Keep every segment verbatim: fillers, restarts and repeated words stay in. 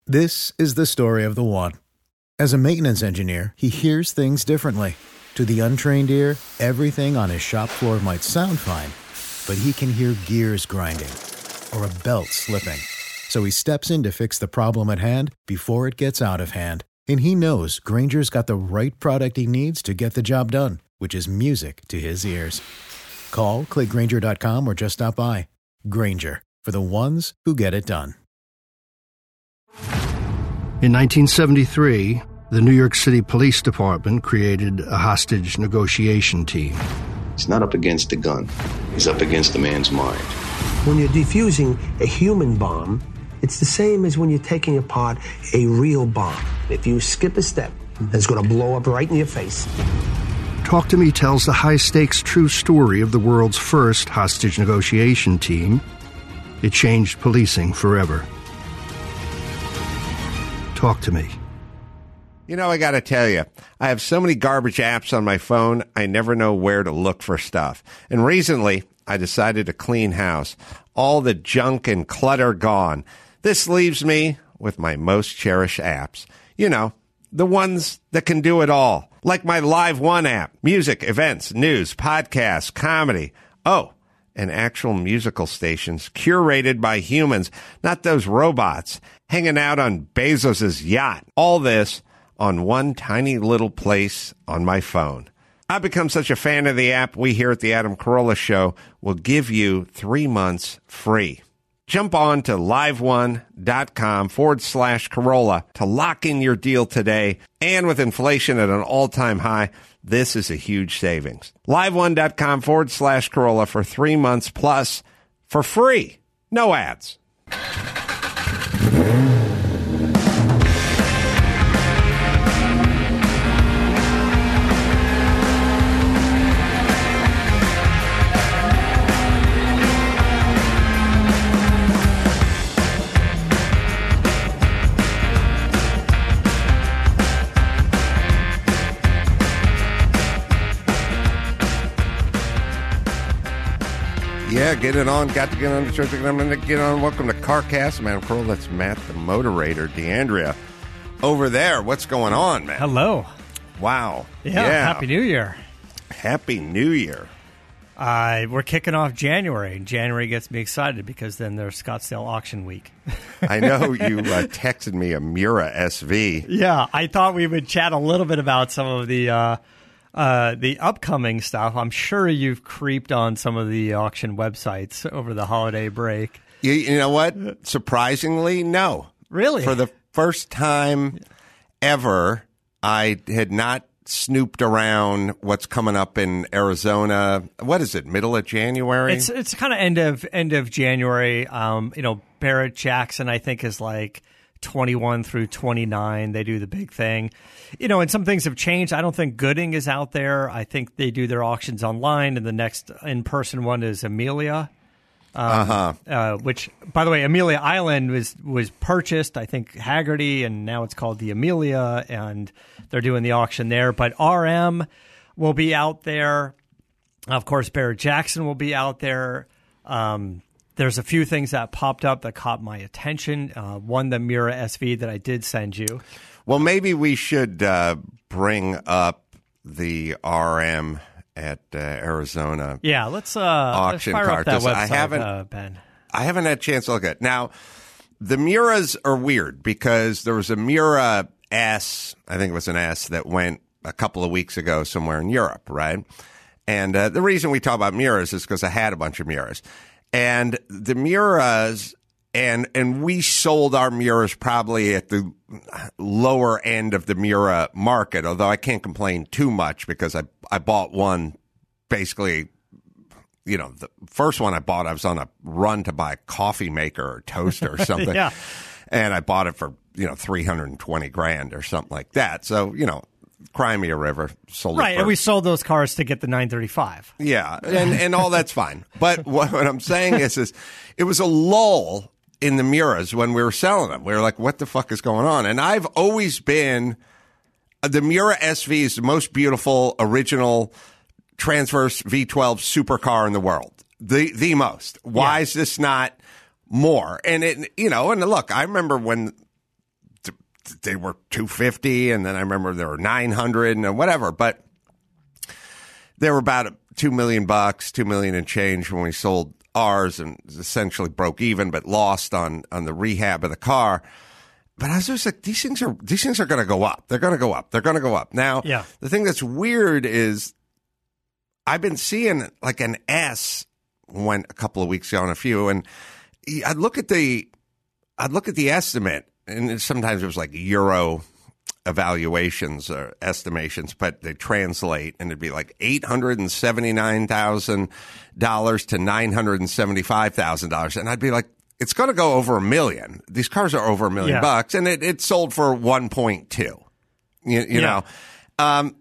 This is the story of the one. As a maintenance engineer, he hears things differently. To the untrained ear, everything on his shop floor might sound fine, but he can hear gears grinding or a belt slipping. So he steps in to fix the problem at hand before it gets out of hand. And he knows Grainger's got the right product he needs to get the job done, which is music to his ears. Call, click Grainger dot com, or just stop by. Grainger, for the ones who get it done. In nineteen seventy-three, the New York City Police Department created a hostage negotiation team. He's not up against a gun. He's up against the man's mind. When you're defusing a human bomb, it's the same as when you're taking apart a real bomb. If you skip a step, it's going to blow up right in your face. Talk to Me tells the high-stakes true story of the world's first hostage negotiation team. It changed policing forever. Talk to Me. You know, I got to tell you, I have so many garbage apps on my phone, I never know where to look for stuff. And recently, I decided to clean house. All the junk and clutter gone. This leaves me with my most cherished apps. You know, the ones that can do it all. Like my Live One app. Music, events, news, podcasts, comedy. Oh, and actual musical stations curated by humans, not those robots hanging out on Bezos's yacht. All this on one tiny little place on my phone. I've become such a fan of the app, we here at the Adam Carolla Show will give you three months free. Jump on to liveone.com forward slash Carolla to lock in your deal today. And with inflation at an all-time high, this is a huge savings. liveone.com forward slash Carolla for three months plus for free. No ads. Yeah, get it on. Got to get on the church. I'm going to get on. Welcome to CarCast. Man, Carolla, that's Matt the Moderator. D'Andrea over there. What's going on, man? Hello. Wow. Yeah, yeah. Happy New Year. Happy New Year. Uh, we're kicking off January. January gets me excited because then there's Scottsdale Auction Week. I know you uh, texted me a Miura S V. Yeah, I thought we would chat a little bit about some of the uh, uh, the upcoming stuff. I'm sure you've creeped on some of the auction websites over the holiday break. You, you know what? Surprisingly, no. Really? For the first time ever, I had not snooped around what's coming up in Arizona. What is it? Middle of January? It's it's kind of end of end of January. Um, you know, Barrett Jackson, I think, is like twenty-one through twenty-nine. They do the big thing. You know, and some things have changed. I don't think Gooding is out there. I think they do their auctions online, and the next in-person one is Amelia. Um, uh-huh. uh, which, by the way, Amelia Island was was purchased, I think, Haggerty, and now it's called the Amelia, and they're doing the auction there. But R M will be out there. Of course, Barrett Jackson will be out there. Um, there's a few things that popped up that caught my attention. Uh, one, the Miura S V that I did send you. Well, maybe we should uh, bring up the R M at uh, Arizona. Yeah, let's uh, auction let's fire card, up that website, I haven't, uh, Ben. I haven't had a chance to look at it. Now, the Miuras are weird because there was a Miura S, I think it was an S, that went a couple of weeks ago somewhere in Europe, right? And uh, the reason we talk about Miuras is because I had a bunch of Miuras. And the Miuras, and and we sold our Miuras probably at the lower end of the Miura market, although I can't complain too much because I, I bought one basically, you know, the first one I bought, I was on a run to buy a coffee maker or toaster or something. Yeah. And I bought it for, you know, three hundred twenty grand or something like that. So, you know, Crimea River sold right, it for, and we sold those cars to get the nine thirty-five. Yeah, and, and all that's fine. But what, what I'm saying is, is it was a lull in the Miuras when we were selling them. We were like, what the fuck is going on? And I've always been, the Miura S V is the most beautiful, original, transverse V twelve supercar in the world. The the most. Why yeah. is this not more? And, it, you know, and look, I remember when they were two hundred fifty, and then I remember there were nine hundred and whatever. But they were about two million bucks, two million and change when we sold ours, and essentially broke even, but lost on on the rehab of the car. But I was just like, these things are these things are going to go up. They're going to go up. They're going to go up. Now, yeah. The thing that's weird is I've been seeing like an S went a couple of weeks ago on a few, and I'd look at the I'd look at the estimate, and sometimes it was like euro evaluations or estimations, but they translate, and it'd be like eight hundred seventy-nine thousand dollars to nine hundred seventy-five thousand dollars. And I'd be like, it's going to go over a million. These cars are over a million yeah. bucks, and it, it sold for one point two, you, you yeah. know. Um,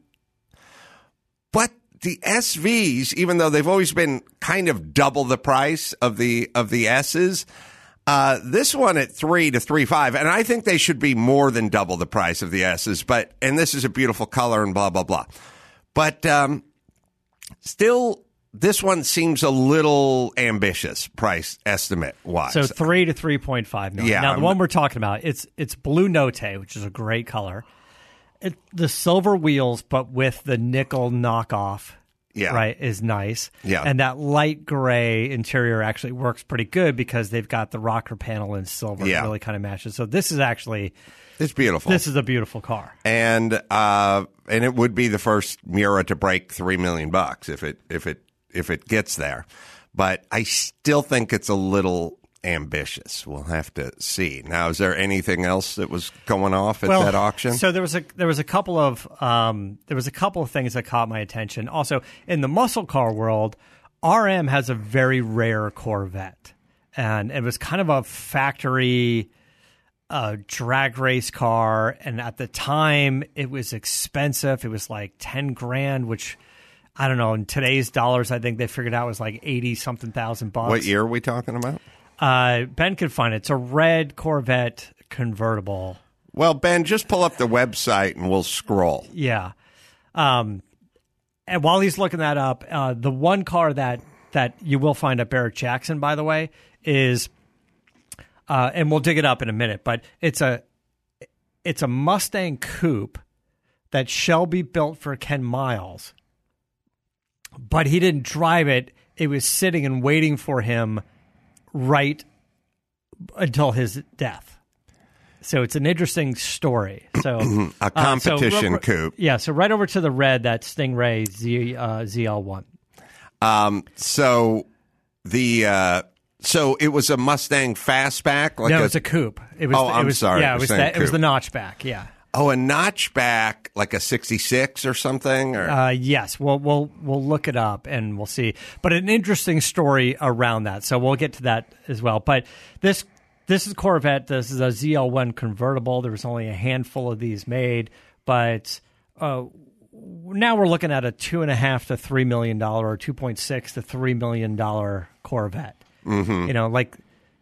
but the S Vs, even though they've always been kind of double the price of the, of the S's, Uh, this one at three to three five, and I think they should be more than double the price of the S's. But and this is a beautiful color and blah blah blah. But um, still, this one seems a little ambitious price estimate wise. So three to three point five million. Yeah, now the I'm, one we're talking about, it's it's Blue Note, which is a great color. It, the silver wheels, but with the nickel knockoff. Yeah. Right, is nice. Yeah. And that light gray interior actually works pretty good because they've got the rocker panel in silver. Yeah. It really kind of matches. So this is actually it's beautiful. This is a beautiful car. And uh and it would be the first Miura to break three million bucks if it if it if it gets there. But I still think it's a little ambitious. We'll have to see. Now, is there anything else that was going off at well, that auction? So there was a there was a couple of um, there was a couple of things that caught my attention. Also, in the muscle car world, R M has a very rare Corvette, and it was kind of a factory uh, drag race car. And at the time, it was expensive. It was like ten grand, which I don't know. In today's dollars, I think they figured out was like eighty something thousand bucks. What year are we talking about? Uh, Ben could find it. It's a red Corvette convertible. Well, Ben, just pull up the website and we'll scroll. Yeah. Um, and while he's looking that up, uh, the one car that, that you will find at Barrett Jackson, by the way, is, uh, and we'll dig it up in a minute, but it's a it's a Mustang Coupe that Shelby built for Ken Miles, but he didn't drive it. It was sitting and waiting for him right until his death. So it's an interesting story. So a competition uh, so, coupe. Yeah, so right over to the red, that Stingray Z, uh, Z L one. Um, so the uh, so it was a Mustang Fastback. Like no, a, it's a coupe. It was. Oh, the, it I'm was, sorry. Yeah, I it was was. saying That, it was the coupe. notchback. Yeah. Oh, a notchback, like a sixty-six or something? Or? Uh, yes, we'll we'll we'll look it up and we'll see. But an interesting story around that, so we'll get to that as well. But this this is Corvette. This is a Z L one convertible. There was only a handful of these made, but uh, now we're looking at a two and a half to three million dollar, or two point six to three million dollar Corvette. Mm-hmm. You know, like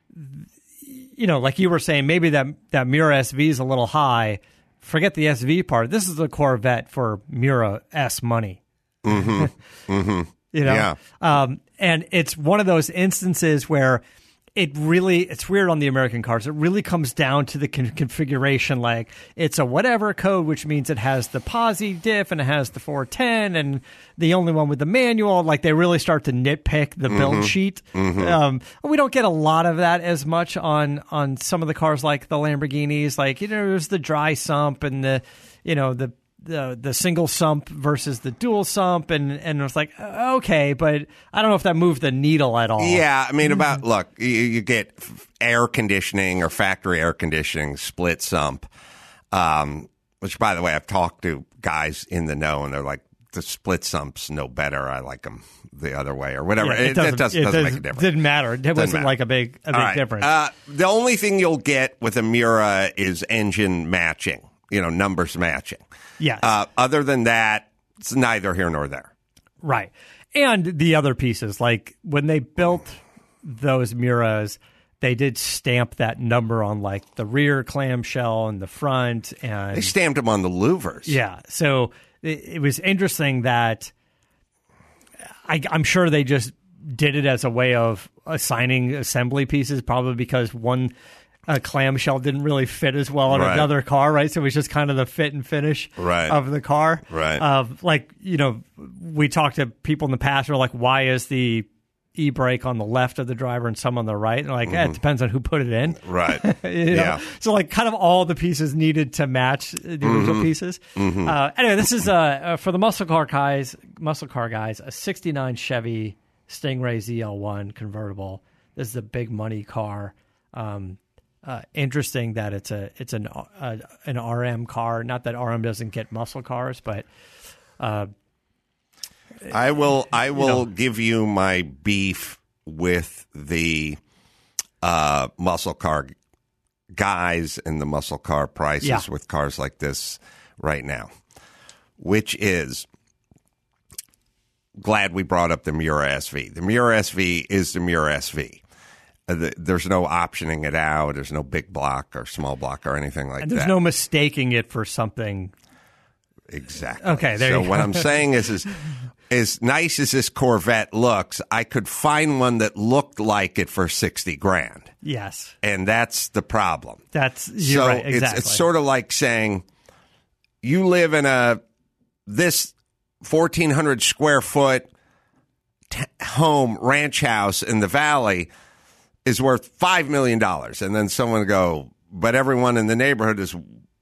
you know, like you were saying, maybe that that Miura S V is a little high. Forget the S V part. This is a Corvette for Miura S money. Mm-hmm. Mm-hmm. You know, yeah. um, and it's one of those instances where it really, it's weird on the American cars. It really comes down to the con- configuration. Like it's a whatever code, which means it has the posi diff and it has the four ten and the only one with the manual. Like they really start to nitpick the build mm-hmm. sheet. Mm-hmm. Um, we don't get a lot of that as much on, on some of the cars like the Lamborghinis. Like, you know, there's the dry sump and the, you know, the, the the single sump versus the dual sump, and and it was like, okay, but I don't know if that moved the needle at all. Yeah, I mean, about look, you, you get air conditioning or factory air conditioning, split sump, um, which, by the way, I've talked to guys in the know, and they're like, the split sump's no better. I like them the other way or whatever. Yeah, it, it, doesn't, it doesn't, it doesn't does, make a difference. Didn't matter. It Doesn't wasn't matter. like a big a big All right. difference. Uh, the only thing you'll get with a Miura is engine matching. You know, numbers matching. Yes. Uh, other than that, it's neither here nor there. Right. And the other pieces, like when they built those Miuras, they did stamp that number on like the rear clamshell and the front. And they stamped them on the louvers. Yeah. So it, it was interesting that I, I'm sure they just did it as a way of assigning assembly pieces, probably because one a clamshell didn't really fit as well in Right. another car, right? So it was just kind of the fit and finish Right. of the car. Right. Of like, you know, we talked to people in the past who are like, why is the e-brake on the left of the driver and some on the right? And they're like, eh, it depends on who put it in. Right. You know? Yeah. So like kind of all the pieces needed to match the original pieces. Uh, anyway, this is uh, uh, for the muscle car guys, muscle car guys, a sixty-nine Chevy Stingray Z L one convertible. This is a big money car. Um, uh, interesting that it's a it's an uh, an R M car. Not that R M doesn't get muscle cars, but uh, I will I will know. give you my beef with the uh, muscle car guys and the muscle car prices Yeah. with cars like this right now, which is glad we brought up the Miura S V. The Miura S V is the Miura S V. Uh, the, there's no optioning it out. There's no big block or small block or anything like and there's that. no mistaking it for something. Exactly. Okay, there so you go. what I'm saying is, is, as nice as this Corvette looks, I could find one that looked like it for sixty grand, Yes, and that's the problem. that's you're so right. Exactly. it's it's sort of like saying you live in a this fourteen hundred square foot t- home ranch house in the valley is worth five million dollars, and then someone would go, but everyone in the neighborhood is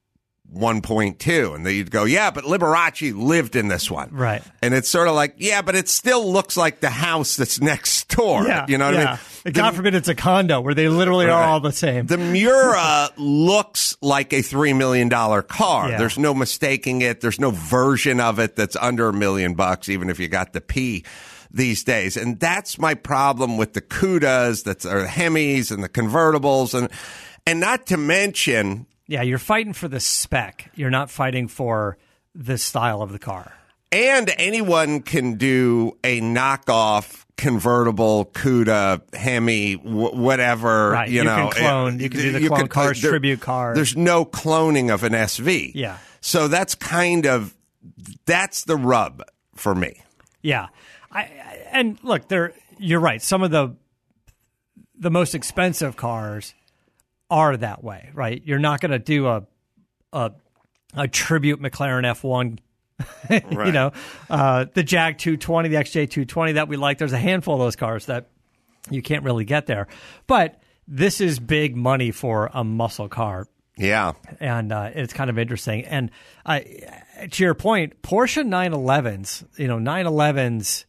one point two, and then you'd go, yeah, but Liberace lived in this one, Right. And it's sort of like, yeah, but it still looks like the house that's next door. Yeah, You know what yeah. I mean? And God forbid it's a condo where they literally are Right. all the same. The Miura looks like a three million dollar car. Yeah. There's no mistaking it. There's no version of it that's under a million bucks, even if you got the P these days. And that's my problem with the Cudas, that's or the Hemis and the convertibles, and and not to mention. Yeah, you're fighting for the spec. You're not fighting for the style of the car. And anyone can do a knockoff convertible Cuda, Hemi, wh- whatever. Right, You, you know, can clone. You can do the you clone could- cars, there- tribute cars. There's no cloning of an S V. Yeah. So that's kind of that's the rub for me. Yeah, I, I and look, there. You're right. Some of the the most expensive cars are that way, right? You're not going to do a a a tribute McLaren F one. You know, uh, the Jag two twenty, the X J two twenty that we like. There's a handful of those cars that you can't really get there, but this is big money for a muscle car. Yeah. And uh, it's kind of interesting. And uh, to your point, Porsche nine elevens, you know, nine elevens,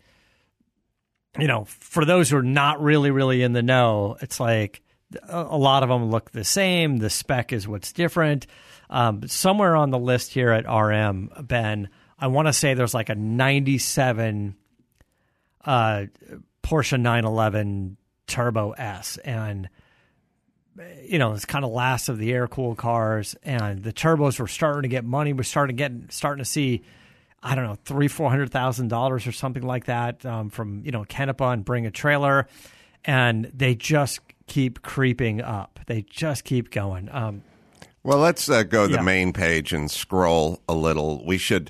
you know, for those who are not really, really in the know, it's like a, a lot of them look the same. The spec is what's different. Um, somewhere on the list here at R M, Ben, I want to say there's like a ninety-seven uh, Porsche nine eleven Turbo S. And you know, it's kind of last of the air-cooled cars, and the turbos were starting to get money. We're starting to get, starting to see, I don't know, three, four hundred thousand dollars or something like that um, from you know Canepa and Bring a Trailer, and they just keep creeping up. They just keep going. Um, Well, let's uh, go to the Yeah. main page and scroll a little. We should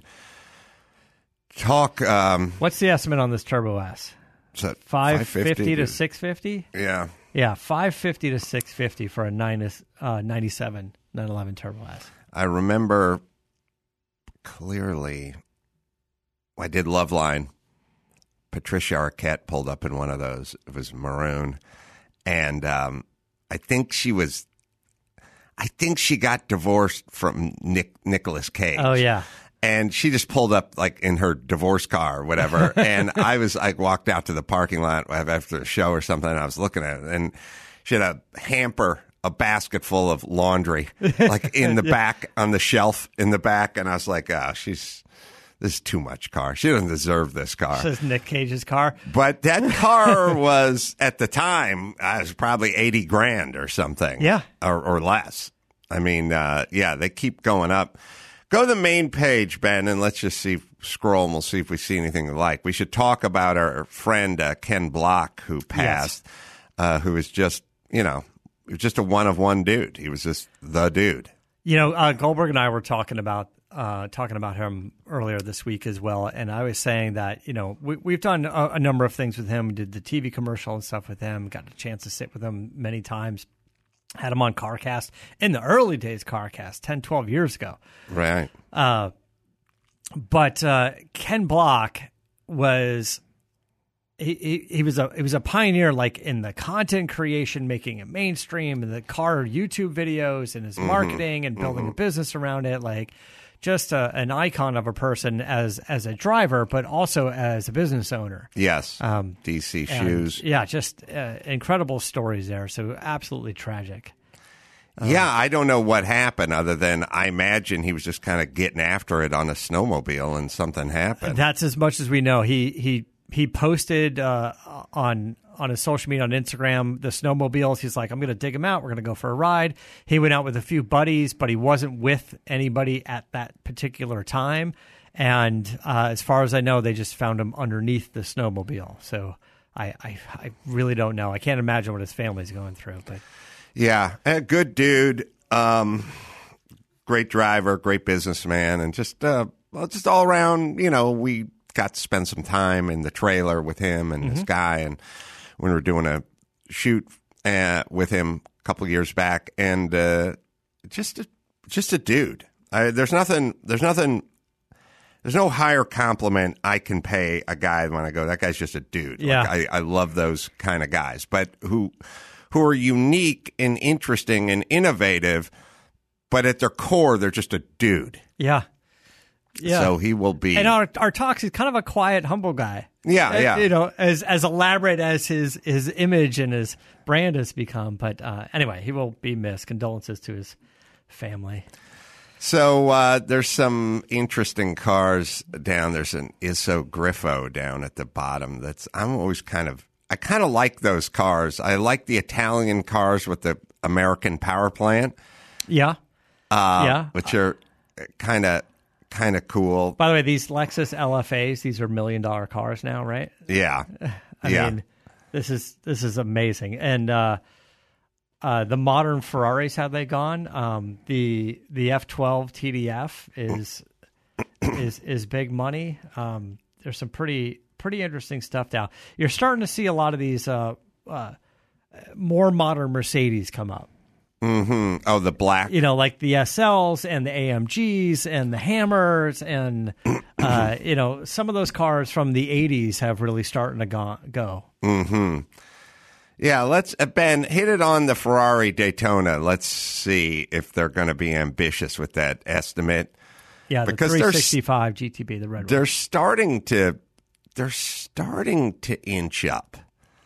talk. Um, what's the estimate on this Turbo S? is that Five fifty to six fifty. Yeah. Yeah, five fifty to six fifty for a nine, uh, ninety-seven nine eleven Turbo S. I remember clearly. I did Loveline. Patricia Arquette pulled up in one of those. It was maroon, and um, I think she was. I think she got divorced from Nick Nicolas Cage. Oh yeah. And she just pulled up like in her divorce car or whatever. And I was like walked out to the parking lot after the show or something. And I was looking at it, and she had a hamper, a basket full of laundry, like in the yeah. back on the shelf in the back. And I was like, oh, she's this is too much car. She doesn't deserve this car. This is Nick Cage's car. But that car was at the time, uh, it was probably eighty grand or something. Yeah. Or, or less. I mean, uh, yeah, they keep going up. Go to the main page, Ben, and let's just see, scroll, and we'll see if we see anything we like. We should talk about our friend uh, Ken Block, who passed, yes. uh, who was just, you know, he was just a one-of-one dude. He was just the dude. You know, uh, Goldberg and I were talking about uh, talking about him earlier this week as well, and I was saying that, you know, we, we've done a, a number of things with him. We did the T V commercial and stuff with him, got a chance to sit with him many times. Had him on CarCast in the early days, CarCast, ten, twelve years ago. Right. Uh, but uh, Ken Block was he, he he was a he was a pioneer, like in the content creation, making it mainstream, and the car YouTube videos, and his mm-hmm. marketing and building mm-hmm. a business around it. Like just a, an icon of a person as as a driver, but also as a business owner. Yes. Um, D C and, Shoes. Yeah, just uh, incredible stories there. So absolutely tragic. Yeah, I don't know what happened other than I imagine he was just kind of getting after it on a snowmobile and something happened. That's as much as we know. He he he posted uh, on on his social media on Instagram the snowmobiles. He's like, I'm going to dig them out. We're going to go for a ride. He went out with a few buddies, but he wasn't with anybody at that particular time. And uh, as far as I know, they just found him underneath the snowmobile. So I, I I really don't know. I can't imagine what his family's going through, but. Yeah, a good dude, um, great driver, great businessman, and just uh, well, just all around. You know, we got to spend some time in the trailer with him and mm-hmm. this guy, and when we were doing a shoot uh, with him a couple of years back, and uh, just a, just a dude. I, there's nothing. There's nothing. There's no higher compliment I can pay a guy when I go, that guy's just a dude. Yeah, like, I, I love those kind of guys, but who. who are unique and interesting and innovative, but at their core, they're just a dude. Yeah. Yeah. So he will be. And our, our talks is kind of a quiet, humble guy. Yeah, yeah. You know, as as elaborate as his, his image and his brand has become. But uh, anyway, he will be missed. Condolences to his family. So uh, there's some interesting cars down. There's an Iso Griffo down at the bottom. That's I'm always kind of. I kind of like those cars. I like the Italian cars with the American power plant. Yeah. Uh, yeah. Which are kind of kind of cool. By the way, these Lexus L F As, these are million dollar cars now, right? Yeah. I yeah. mean, this is this is amazing. And uh, uh, the modern Ferraris, have they gone? Um, the the F twelve T D F is is is big money. Um, there's some pretty pretty interesting stuff now. You're starting to see a lot of these uh, uh, more modern Mercedes come up. Mm-hmm. Oh, the black. You know, like the S Ls and the A M Gs and the Hammers and, uh, you know, some of those cars from the eighties have really starting to go. go. Mm-hmm. Yeah, let's, uh, Ben, hit it on the Ferrari Daytona. Let's see if they're going to be ambitious with that estimate. Yeah, the because three sixty-five G T B, the red they're one. starting to they're starting to inch up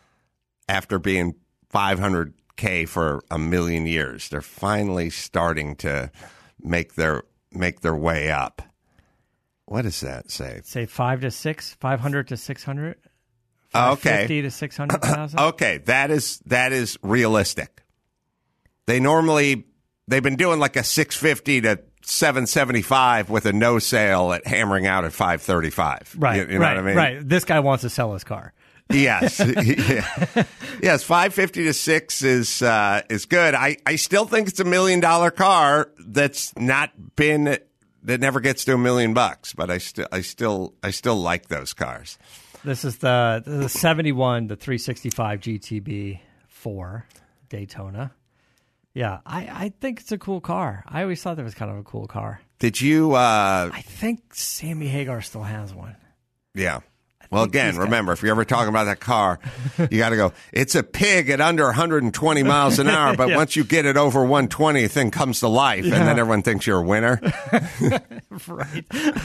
after being five hundred K for a million years. They're finally starting to make their make their way up. What does that say? Say five to six, five hundred to six hundred. Okay, fifty to six hundred thousand. Okay, that is that is realistic. They normally they've been doing like a six fifty to seven seventy-five with a no sale at hammering out at five thirty-five. Right, you, you know right, what I mean? Right. This guy wants to sell his car. Yes, yeah. yes. Five fifty to six is uh, is good. I, I still think it's a million dollar car that's not been that never gets to a million bucks. But I still I still I still like those cars. This is the the seventy-one, the three sixty-five G T B four Daytona. Yeah, I, I think it's a cool car. I always thought that was kind of a cool car. Did you? Uh, I think Sammy Hagar still has one. Yeah. Well, again, remember, if you're ever talking about that car, you got to go, it's a pig at under one hundred twenty miles an hour, but yeah. once you get it over one twenty, the thing comes to life, yeah. and then everyone thinks you're a winner. Right.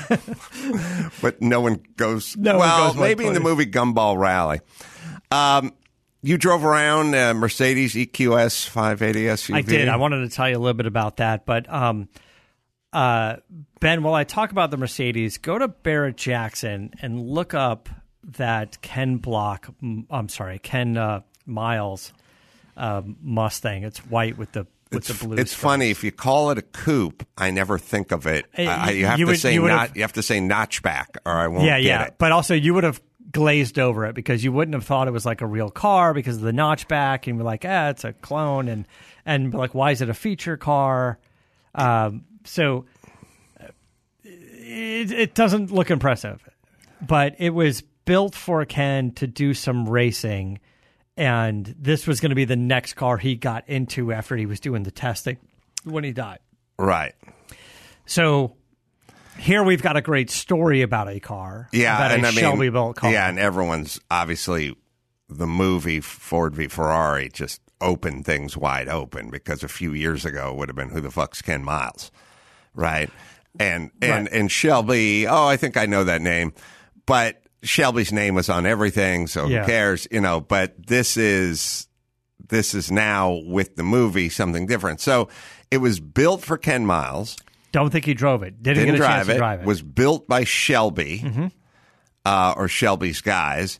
But no one goes, no well, one goes maybe in the movie Gumball Rally. Um, you drove around a Mercedes E Q S five eighty S U V. I did. I wanted to tell you a little bit about that, but um, uh, Ben, while I talk about the Mercedes, go to Barrett Jackson and look up that Ken Block, I'm sorry, Ken uh, Miles uh, Mustang. It's white with the with it's, the blue. It's stripes. funny if you call it a coupe. I never think of it. Hey, I, you have you to would, say you not. You have to say notchback, or I won't yeah, get yeah. it. But also, you would have glazed over it because you wouldn't have thought it was like a real car because of the notchback, and you're like, ah, it's a clone, and and be like, why is it a feature car? Um, so it, it doesn't look impressive, but it was built for Ken to do some racing, and this was going to be the next car he got into after he was doing the testing when he died. Right. So here we've got a great story about a car. Yeah, about and a I mean, Shelby-built car. Yeah, and everyone's obviously the movie Ford v Ferrari just opened things wide open because a few years ago it would have been who the fuck's Ken Miles, right? And and Right. and Shelby, oh, I think I know that name, but Shelby's name was on everything, so Yeah. who cares, you know? But this is this is now with the movie something different. So it was built for Ken Miles. Don't think he drove it. Didn't, Didn't get a drive chance it. to drive it. Was built by Shelby Mm-hmm. uh, or Shelby's guys,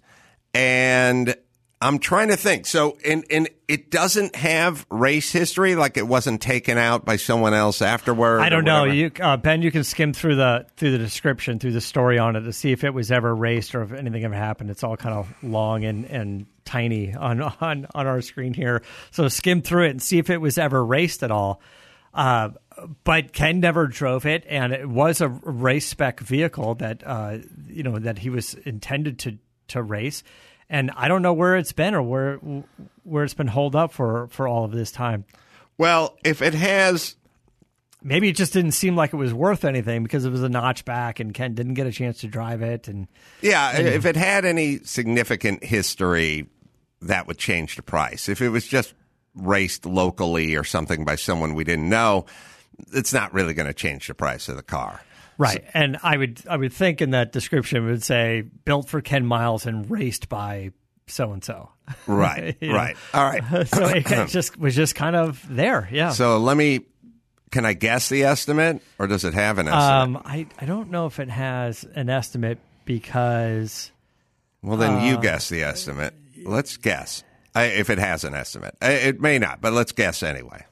and I'm trying to think. So, and and it doesn't have race history, like it wasn't taken out by someone else afterward. I don't or know. whatever? You, uh, Ben, you can skim through the through the description, through the story on it to see if it was ever raced or if anything ever happened. It's all kind of long and, and tiny on, on, on our screen here. So skim through it and see if it was ever raced at all. Uh, but Ken never drove it, and it was a race spec vehicle that uh, you know that he was intended to to race. And I don't know where it's been or where where it's been holed up for, for all of this time. Well, if it has, Maybe it just didn't seem like it was worth anything because it was a notchback and Ken didn't get a chance to drive it. And yeah, if it had any significant history, that would change the price. If it was just raced locally or something by someone we didn't know, it's not really going to change the price of the car. right. And I would I would think in that description it would say built for Ken Miles and raced by so and so. Right, You know? right. All right. So it just was just kind of there. Yeah. So let me, can I guess the estimate or does it have an estimate? Um, I, I don't know if it has an estimate because well, then you uh, guess the estimate. Let's guess. I, if it has an estimate. I- It may not, but let's guess anyway.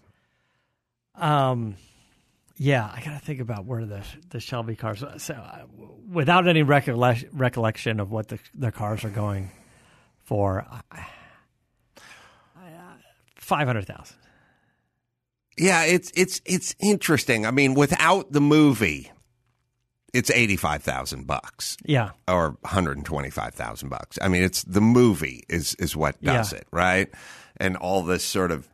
um. Yeah, I got to think about where the the Shelby cars. So, uh, without any recollec- recollection of what the the cars are going for, uh, five hundred thousand. Yeah, it's it's it's interesting. I mean, without the movie, it's eighty-five thousand bucks. Yeah, Or one hundred twenty-five thousand bucks. I mean, it's the movie is is what does Yeah. it, right? And all this sort of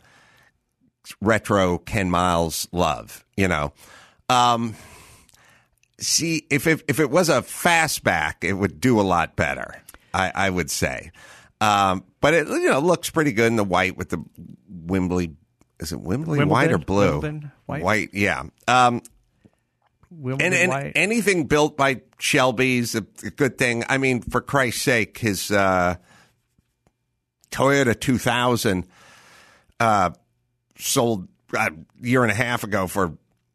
retro Ken Miles love, you know. Um, see, if it, if it was a fastback, it would do a lot better, I, I would say. Um, but it you know looks pretty good in the white with the Wembley. Is it Wembley Wimbledon? white or blue? Wimbledon white? yeah. Um, Wimbledon and and white. anything built by Shelby's a, a good thing. I mean, for Christ's sake, his uh, Toyota two thousand uh, sold a year and a half ago for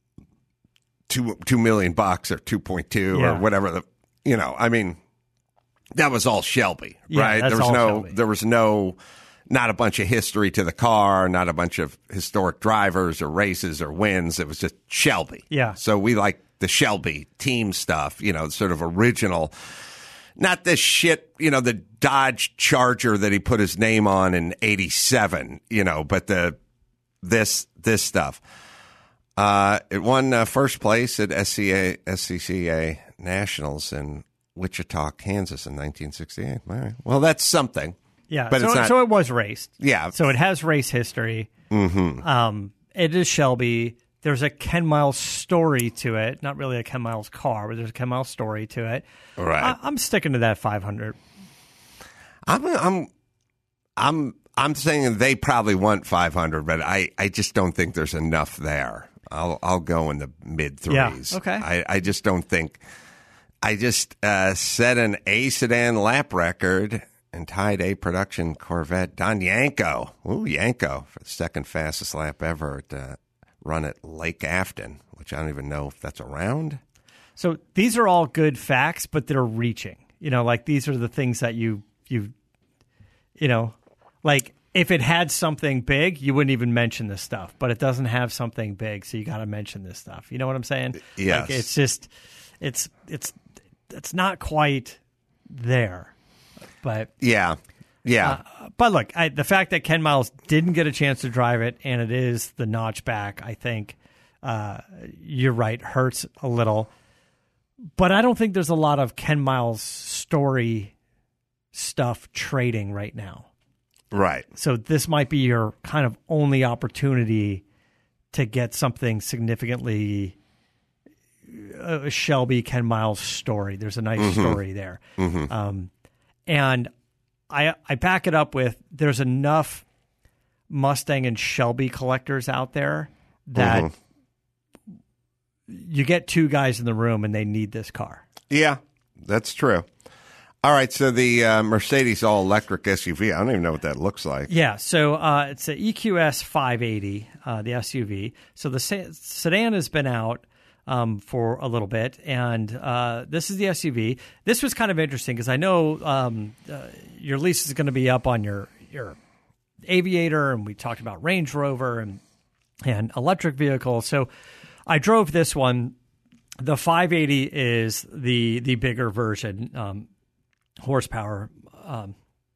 two two million bucks or two point two Yeah. or whatever. The you know, I mean, that was all Shelby, Yeah, right? that's there was all no, Shelby. there was no. Not a bunch of history to the car, not a bunch of historic drivers or races or wins. It was just Shelby. Yeah. So we like the Shelby team stuff, you know, sort of original. Not this shit, you know, the Dodge Charger that he put his name on in eighty-seven, you know, but the this this stuff. Uh, it won uh, first place at S C A S C C A Nationals in Wichita, Kansas in nineteen sixty-eight. All right. Well, that's something. Yeah, But so, it's not- so it was raced. Yeah. So it has race history. Mm-hmm. Um, it is Shelby. There's a Ken Miles story to it. Not really a Ken Miles car, but there's a Ken Miles story to it. All right. I, I'm sticking to that five hundred. I'm I'm I'm I'm saying they probably want five hundred, but I, I just don't think there's enough there. I'll I'll go in the mid threes. Yeah, okay. I, I just don't think. I just uh, set an A sedan lap record and tied a production Corvette Don Yanko. Ooh, Yanko for the second fastest lap ever at uh, run at Lake Afton, which I don't even know if that's around. So these are all good facts, but they're reaching. You know, like these are the things that you you you know, like if it had something big, you wouldn't even mention this stuff. But it doesn't have something big, so you got to mention this stuff. You know what I'm saying? Yes. Like it's just it's it's it's not quite there. But Yeah, yeah. uh, but look, I, the fact that Ken Miles didn't get a chance to drive it, and it is the notchback, I think uh, you're right, hurts a little. But I don't think there's a lot of Ken Miles story stuff trading right now. Right. So this might be your kind of only opportunity to get something significantly a Shelby Ken Miles story. There's a nice mm-hmm. story there. Mm-hmm. Um, and I I back it up with there's enough Mustang and Shelby collectors out there that mm-hmm. you get two guys in the room and they need this car. Yeah, that's true. All right, so the uh, Mercedes all-electric S U V, I don't even know what that looks like. Yeah, so uh, it's an E Q S five eighty, uh, the S U V. So the se- sedan has been out um, for a little bit, and uh, this is the S U V. This was kind of interesting because I know um, uh, your lease is going to be up on your, your Aviator, and we talked about Range Rover and, and electric vehicles. So I drove this one. The five eighty is the, the bigger version. Um, horsepower um,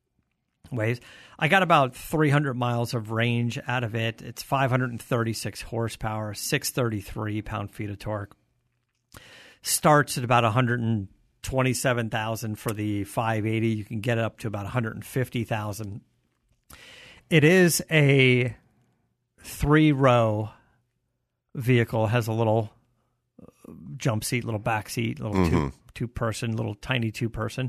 ways. I got about three hundred miles of range out of it. It's five hundred thirty-six horsepower, six hundred thirty-three pound-feet of torque. Starts at about one hundred twenty-seven thousand for the five eighty. You can get it up to about one hundred fifty thousand. It is a three-row vehicle. Has a little jump seat, little back seat, little mm-hmm. two, two-person, little tiny two-person.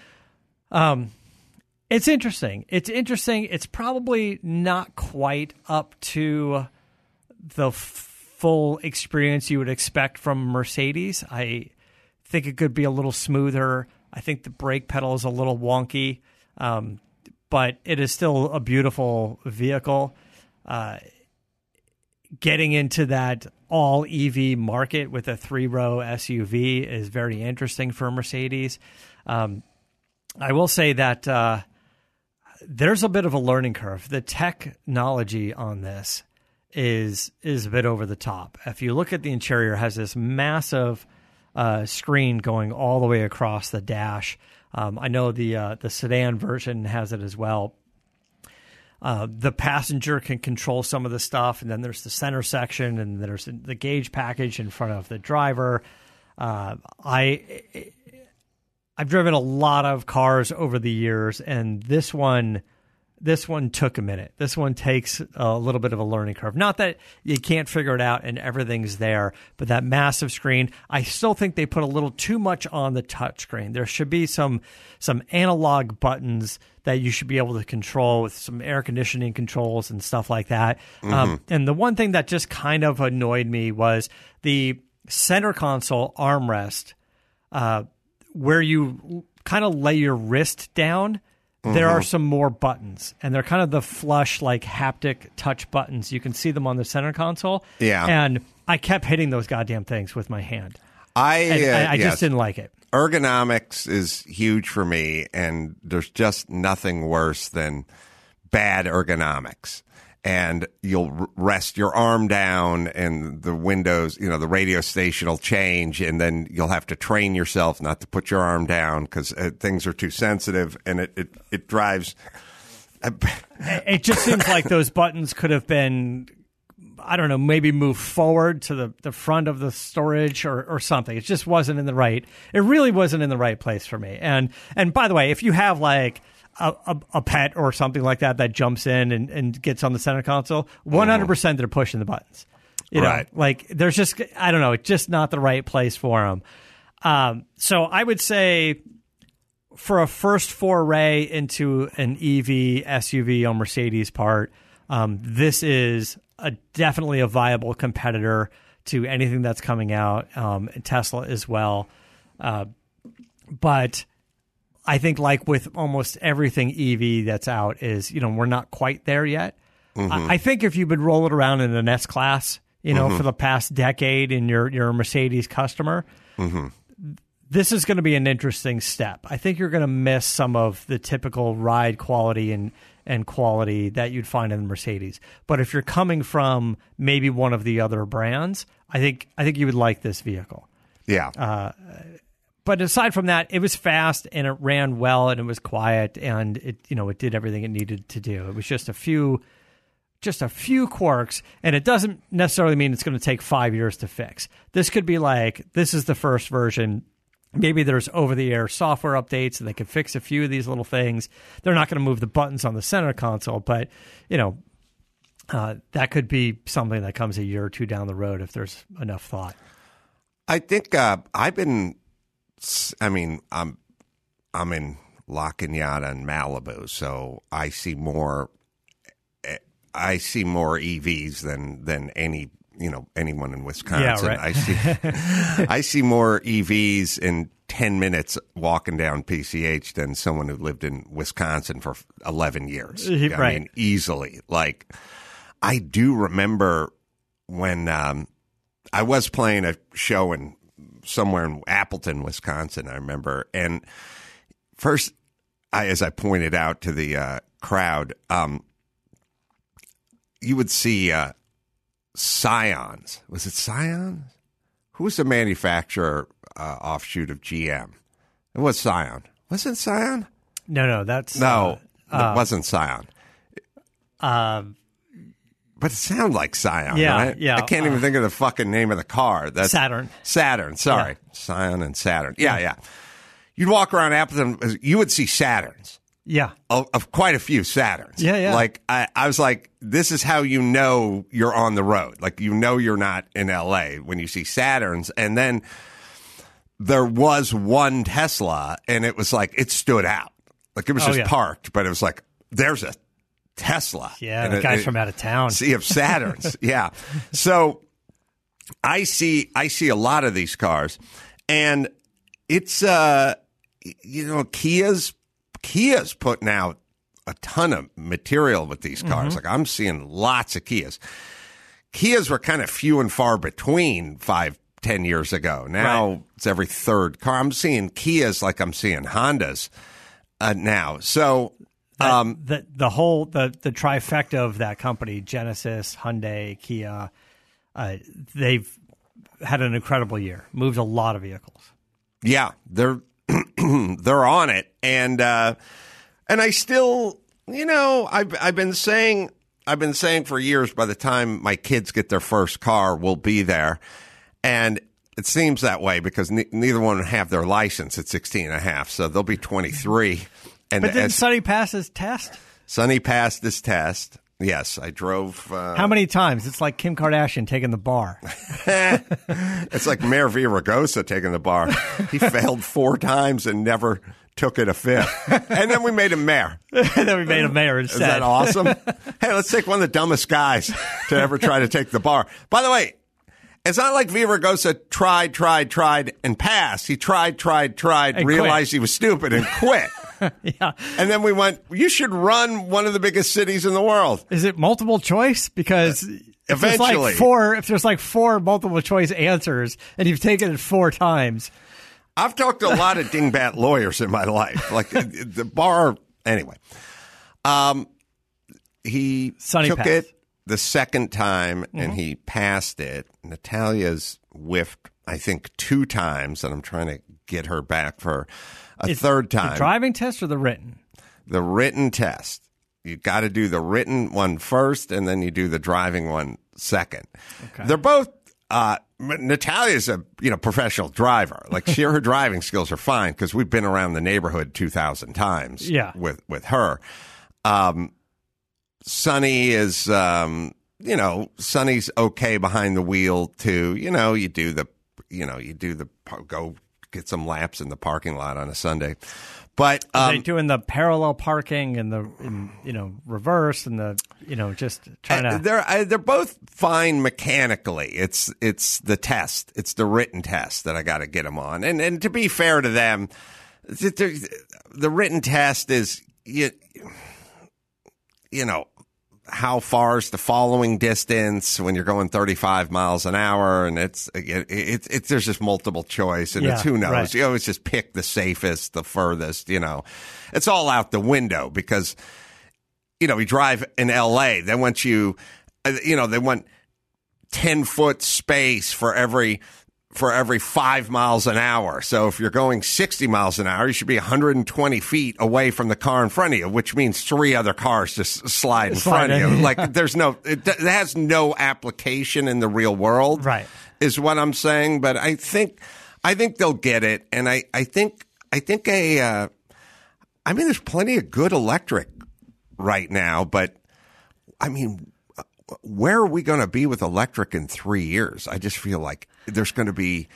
Um, it's interesting. It's interesting. It's probably not quite up to the f- full experience you would expect from Mercedes. I think it could be a little smoother. I think the brake pedal is a little wonky, um, but it is still a beautiful vehicle. Uh, getting into that all E V market with a three-row S U V is very interesting for Mercedes. Um, I will say that uh, there's a bit of a learning curve. The technology on this is is a bit over the top. If you look at the interior, it has this massive uh, screen going all the way across the dash. Um, I know the uh, the sedan version has it as well. Uh, the passenger can control some of the stuff, and then there's the center section, and there's the gauge package in front of the driver. Uh, I. I've driven a lot of cars over the years, and this one, this one took a minute. This one takes a little bit of a learning curve. Not that you can't figure it out and everything's there, but that massive screen, I still think they put a little too much on the touch screen. There should be some some analog buttons that you should be able to control with some air conditioning controls and stuff like that. Mm-hmm. Um, and the one thing that just kind of annoyed me was the center console armrest. Uh, where you kind of lay your wrist down, mm-hmm. there are some more buttons, and they're kind of the flush, like haptic touch buttons. You can see them on the center console. Yeah. And I kept hitting those goddamn things with my hand. I, uh, I, I yes. just didn't like it. Ergonomics is huge for me, and there's just nothing worse than bad ergonomics. And you'll rest your arm down, and the windows, you know, the radio station will change, and then you'll have to train yourself not to put your arm down because uh, things are too sensitive, and it it, it drives. It just seems like those buttons could have been, I don't know, maybe moved forward to the, the front of the storage or, or something. It just wasn't in the right. It really wasn't in the right place for me. And and by the way, if you have like A, a, a pet or something like that that jumps in and, and gets on the center console, one hundred percent they're pushing the buttons. You know, right. Like, there's just, I don't know, it's just not the right place for them. Um, so I would say for a first foray into an E V S U V on Mercedes' part, um, this is a, definitely a viable competitor to anything that's coming out, um, and Tesla as well. Uh, but I think, like with almost everything E V that's out, is, you know, we're not quite there yet. Mm-hmm. I, I think if you've been rolling around in an S class, you know, mm-hmm. for the past decade, and you're you're a Mercedes customer, mm-hmm. this is going to be an interesting step. I think you're going to miss some of the typical ride quality and and quality that you'd find in Mercedes. But if you're coming from maybe one of the other brands, I think I think you would like this vehicle. Yeah. Uh, But aside from that, it was fast and it ran well and it was quiet and it, you know, it did everything it needed to do. It was just a few, just a few quirks, and it doesn't necessarily mean it's going to take five years to fix. This could be like, this is the first version. maybe there's over-the-air software updates and they can fix a few of these little things. They're not going to move the buttons on the center console, but, you know, uh, that could be something that comes a year or two down the road if there's enough thought. I think uh, I've been, I mean, I'm, I'm in La Cañada and Malibu, so I see more, I see more E Vs than, than any you know, anyone in Wisconsin. Yeah, right. I see I see more E Vs in ten minutes walking down P C H than someone who lived in Wisconsin for eleven years. I right. mean, easily. Like, I do remember when um, I was playing a show in somewhere in Appleton, Wisconsin, I remember. And first, I, as I pointed out to the uh, crowd, um, you would see uh, Scions. Was it Scions? Who was the manufacturer uh, offshoot of G M? It was Scion. Was it Scion? No, no, that's... No, uh, it wasn't Scion. Uh, but it sounded like Scion, yeah, right? yeah. I can't uh, even think of the fucking name of the car. That's Saturn. Saturn, sorry. Yeah. Scion and Saturn. Yeah, yeah. You'd walk around Appleton, you would see Saturns. Yeah. Of, of quite a few Saturns. Yeah, yeah. Like, I, I was like, this is how you know you're on the road. Like, you know you're not in L A when you see Saturns. And then there was one Tesla, and it was like, it stood out. Like, it was oh, just yeah. parked, but it was like, there's a Tesla. Yeah, and the it, guy's it, from out of town. Sea of Saturns. Yeah. So I see, I see a lot of these cars, and it's, uh, you know, Kia's, Kia's putting out a ton of material with these cars. Mm-hmm. Like, I'm seeing lots of Kias. Kias were kind of few and far between five, ten years ago. Now right. it's every third car. I'm seeing Kias like I'm seeing Hondas uh, now. So um, the the whole the the trifecta of that company, Genesis, Hyundai, Kia, uh, they've had an incredible year. Moved a lot of vehicles. Yeah, they're they're on it, and uh, and I still, you know, I've I've been saying I've been saying for years. By the time my kids get their first car, we'll be there, and it seems that way because ne- neither one have their license at sixteen and a half, so they'll be twenty-three. And but didn't as, Sonny pass his test? Sonny passed this test. Yes, I drove. Uh, How many times? It's like Kim Kardashian taking the bar. It's like Mayor Villaraigosa taking the bar. He failed four times and never took it a fifth. And then we made him mayor. And then we made him mayor instead. Is that awesome? Hey, let's take one of the dumbest guys to ever try to take the bar. By the way, it's not like Villaraigosa tried, tried, tried, and passed. He tried, tried, tried, and realized quit. he was stupid and quit. Yeah. And then we went, you should run one of the biggest cities in the world. Is it multiple choice? Because if eventually, there's like four, if there's like four multiple choice answers and you've taken it four times. I've talked to a lot of dingbat lawyers in my life. Like the bar, anyway. Um, he Sonny took passed. it the second time and Mm-hmm. he passed it. Natalia's whiffed, I think, two times, and I'm trying to get her back for a Is third time. The driving test or the written? The written test. You got to do the written one first, and then you do the driving one second. Okay. They're both. Uh, Natalia's a you know professional driver. Like she, her driving skills are fine because we've been around the neighborhood two thousand times. Yeah. with with her. Um, Sonny is um, you know Sonny's okay behind the wheel too. You know you do the you know you do the go. Get some laps in the parking lot on a Sunday, but um, Are they doing the parallel parking and the in, you know reverse and the you know just trying to. They're uh, they're both fine mechanically. It's it's the test. It's the written test that I got to get them on. And and to be fair to them, the, the written test is you you know. How far is the following distance when you're going thirty-five miles an hour? And it's, it, it, it, there's just multiple choice and yeah, it's who knows. Right. You always just pick the safest, the furthest, you know, it's all out the window because, you know, we drive in L A. Then once you, you know, they want ten foot space for every, for every five miles an hour. So if you're going sixty miles an hour, you should be one hundred twenty feet away from the car in front of you, which means three other cars just slide in Slide front of in. you. Like there's no, it, it has no application in the real world. Right. Is what I'm saying. But I think, I think they'll get it, and I, I think I think a uh, I mean, there's plenty of good electric right now, but I mean, where are we going to be with electric in three years? I just feel like there's going to be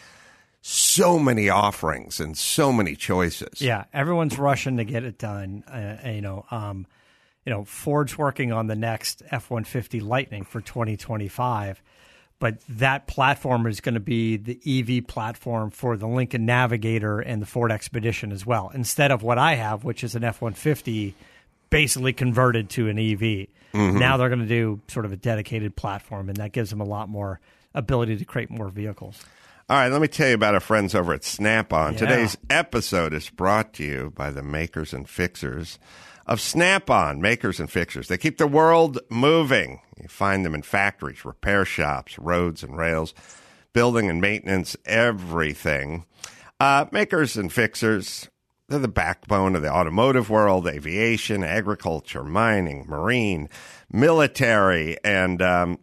so many offerings and so many choices. Yeah, everyone's rushing to get it done. Uh, you know, um, you know, Ford's working on the next F one fifty Lightning for twenty twenty-five. But that platform is going to be the E V platform for the Lincoln Navigator and the Ford Expedition as well, instead of what I have, which is an F one fifty basically converted to an E V. Mm-hmm. Now they're going to do sort of a dedicated platform, and that gives them a lot more ability to create more vehicles. All right, let me tell you about our friends over at Snap-on. Yeah. Today's episode is brought to you by the makers and fixers of Snap-on, makers and fixers. They keep the world moving. You find them in factories, repair shops, roads and rails, building and maintenance, everything. Uh, makers and fixers, they're the backbone of the automotive world, aviation, agriculture, mining, marine, military, and um,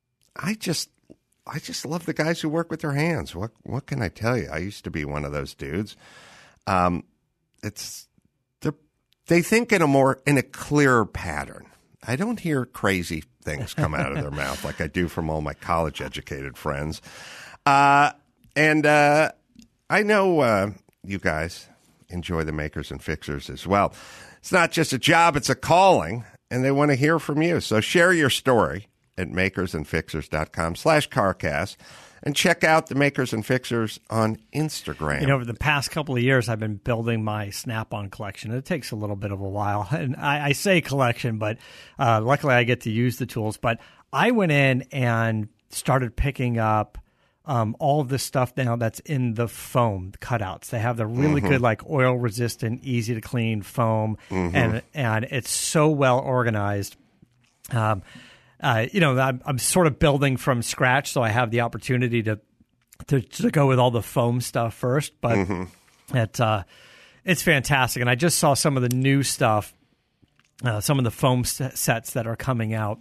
I just I just love the guys who work with their hands. What what can I tell you? I used to be one of those dudes. Um, it's They think in a more in a clearer pattern. I don't hear crazy things come out of their mouth like I do from all my college-educated friends. Uh, and uh, I know uh, you guys enjoy the makers and fixers as well. It's not just a job, it's a calling, and they want to hear from you. So share your story at makersandfixers.com slash CarCast. And check out the Makers and Fixers on Instagram. You know, over the past couple of years, I've been building my Snap-on collection. It takes a little bit of a while. And I, I say collection, but uh, luckily I get to use the tools. But I went in and started picking up um, all of this stuff now that's in the foam cutouts. They have the really mm-hmm. good, like, oil-resistant, easy-to-clean foam. Mm-hmm. And, and it's so well organized. Um Uh, you know, I'm, I'm sort of building from scratch, so I have the opportunity to to, to go with all the foam stuff first. But mm-hmm. it, uh, it's fantastic. And I just saw some of the new stuff, uh, some of the foam sets that are coming out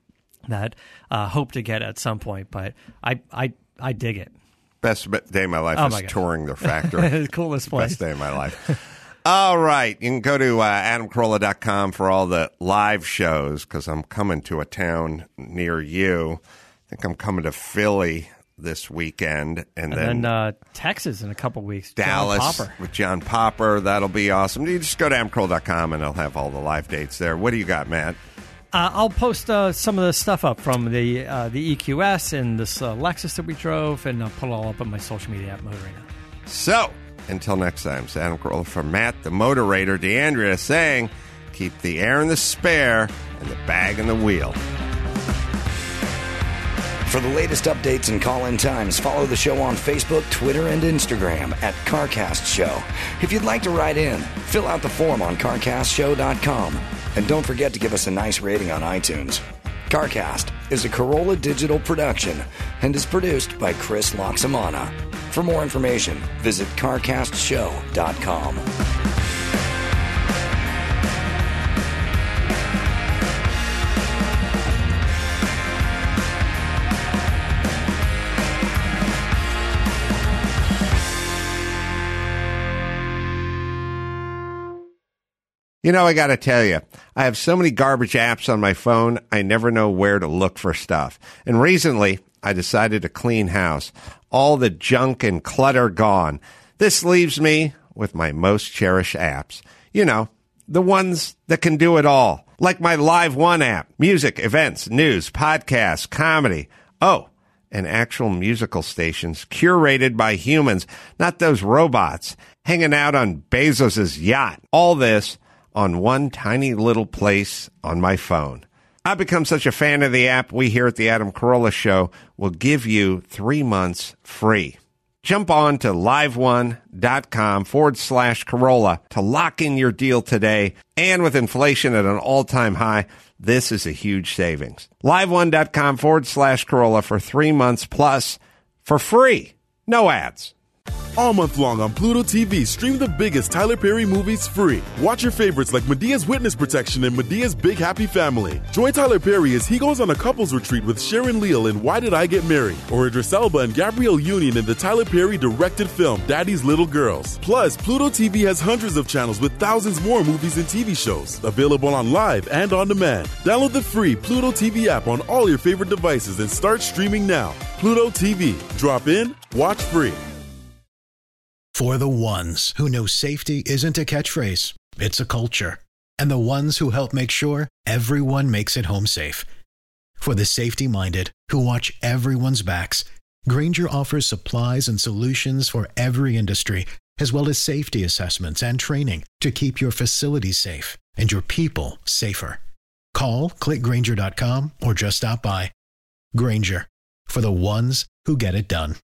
that uh, hope to get at some point. But I, I, I dig it. Best day of my life oh is my touring their factory. Coolest place. Best day of my life. All right. You can go to uh, adam carolla dot com for all the live shows because I'm coming to a town near you. I think I'm coming to Philly this weekend. And, and then, then uh, Texas in a couple weeks. Dallas John Popper. with John Popper. That'll be awesome. You just go to adam carolla dot com and it'll have all the live dates there. What do you got, Matt? Uh, I'll post uh, some of the stuff up from the uh, the E Q S and this uh, Lexus that we drove, and I'll put it all up on my social media at Motorina. So, until next time, it's Adam Carolla for Matt, the Motorator, DeAndrea saying, keep the air in the spare and the bag in the wheel. For the latest updates and call-in times, follow the show on Facebook, Twitter, and Instagram at CarCast Show. If you'd like to write in, fill out the form on car cast show dot com. And don't forget to give us a nice rating on iTunes. CarCast is a Carolla digital production and is produced by Chris Loxamana. For more information, visit car cast show dot com. You know, I got to tell you, I have so many garbage apps on my phone, I never know where to look for stuff. And recently, I decided to clean house. All the junk and clutter gone. This leaves me with my most cherished apps. You know, the ones that can do it all. Like my Live One app. Music, events, news, podcasts, comedy. Oh, and actual musical stations curated by humans, not those robots hanging out on Bezos's yacht. All this on one tiny little place on my phone. I've become such a fan of the app, we here at the Adam Carolla Show will give you three months free. Jump on to liveone.com forward slash Carolla to lock in your deal today. And with inflation at an all-time high, this is a huge savings. liveone.com forward slash Carolla for three months plus for free. No ads. All month long on Pluto T V, stream the biggest Tyler Perry movies free. Watch your favorites like Medea's Witness Protection and Medea's Big Happy Family. Join Tyler Perry as he goes on a couples retreat with Sharon Leal in Why Did I Get Married? Or Idris Elba and Gabrielle Union in the Tyler Perry directed film Daddy's Little Girls. Plus, Pluto T V has hundreds of channels with thousands more movies and T V shows. Available on live and on demand. Download the free Pluto T V app on all your favorite devices and start streaming now. Pluto T V. Drop in, watch free. For the ones who know safety isn't a catchphrase, it's a culture. And the ones who help make sure everyone makes it home safe. For the safety-minded who watch everyone's backs, Grainger offers supplies and solutions for every industry, as well as safety assessments and training to keep your facilities safe and your people safer. Call, click Grainger dot com, or just stop by. Grainger, for the ones who get it done.